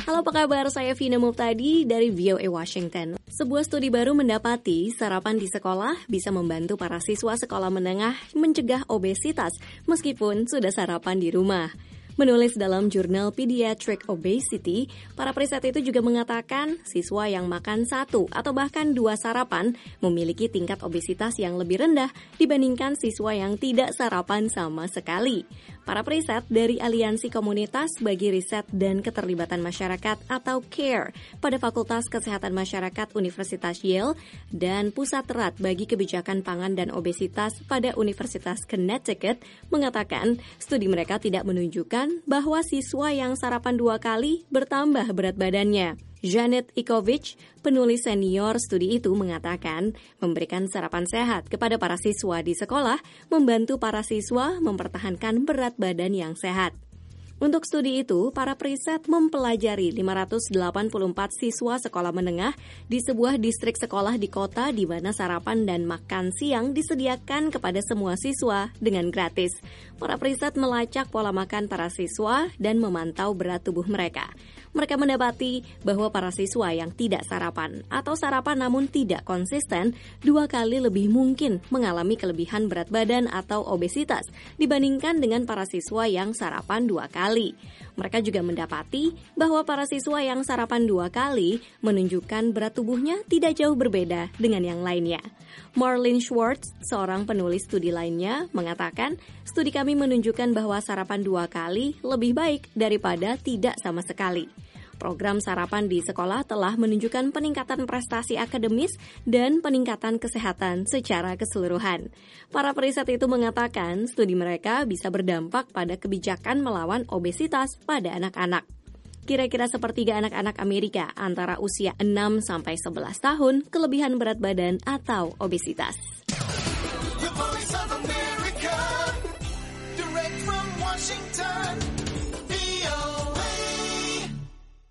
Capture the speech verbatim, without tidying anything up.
Halo, apa kabar? Saya Vina Muptadi dari V O A Washington. Sebuah studi baru mendapati sarapan di sekolah bisa membantu para siswa sekolah menengah mencegah obesitas meskipun sudah sarapan di rumah. Menulis dalam jurnal Pediatric Obesity, para periset itu juga mengatakan siswa yang makan satu atau bahkan dua sarapan memiliki tingkat obesitas yang lebih rendah dibandingkan siswa yang tidak sarapan sama sekali. Para periset dari Aliansi Komunitas bagi Riset dan Keterlibatan Masyarakat atau CARE pada Fakultas Kesehatan Masyarakat Universitas Yale dan Pusat Erat bagi Kebijakan Pangan dan Obesitas pada Universitas Connecticut mengatakan studi mereka tidak menunjukkan bahwa siswa yang sarapan dua kali bertambah berat badannya. Janet Ikovic, penulis senior studi itu mengatakan memberikan sarapan sehat kepada para siswa di sekolah membantu para siswa mempertahankan berat badan yang sehat. Untuk studi itu, para periset mempelajari lima ratus delapan puluh empat siswa sekolah menengah di sebuah distrik sekolah di kota di mana sarapan dan makan siang disediakan kepada semua siswa dengan gratis. Para periset melacak pola makan para siswa dan memantau berat tubuh mereka. Mereka mendapati bahwa para siswa yang tidak sarapan atau sarapan namun tidak konsisten dua kali lebih mungkin mengalami kelebihan berat badan atau obesitas dibandingkan dengan para siswa yang sarapan dua kali. Mereka juga mendapati bahwa para siswa yang sarapan dua kali menunjukkan berat tubuhnya tidak jauh berbeda dengan yang lainnya. Marlene Schwartz, seorang penulis studi lainnya, mengatakan studi kami menunjukkan bahwa sarapan dua kali lebih baik daripada tidak sama sekali. Program sarapan di sekolah telah menunjukkan peningkatan prestasi akademis dan peningkatan kesehatan secara keseluruhan. Para periset itu mengatakan studi mereka bisa berdampak pada kebijakan melawan obesitas pada anak-anak. Kira-kira sepertiga anak-anak Amerika antara usia enam sampai sebelas tahun kelebihan berat badan atau obesitas. The Voice of America, direct from Washington, V O A.